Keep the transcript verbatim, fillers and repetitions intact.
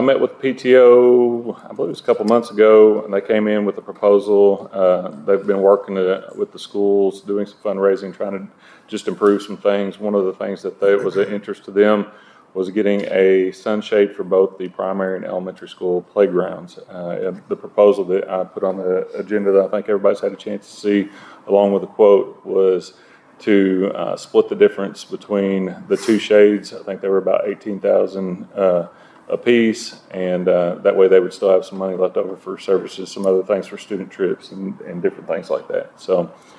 met with P T O, I believe it was a couple months ago, and they came in with a proposal. Uh, they've been working to, with the schools, doing some fundraising, trying to just improve some things. One of the things that they, was of interest to them was getting a sunshade for both the primary and elementary school playgrounds. Uh, the proposal that I put on the agenda that I think everybody's had a chance to see, along with a quote, was to uh, split the difference between the two shades. I think they were about eighteen thousand dollars uh, a piece, and uh, that way they would still have some money left over for services, some other things for student trips and, and different things like that. So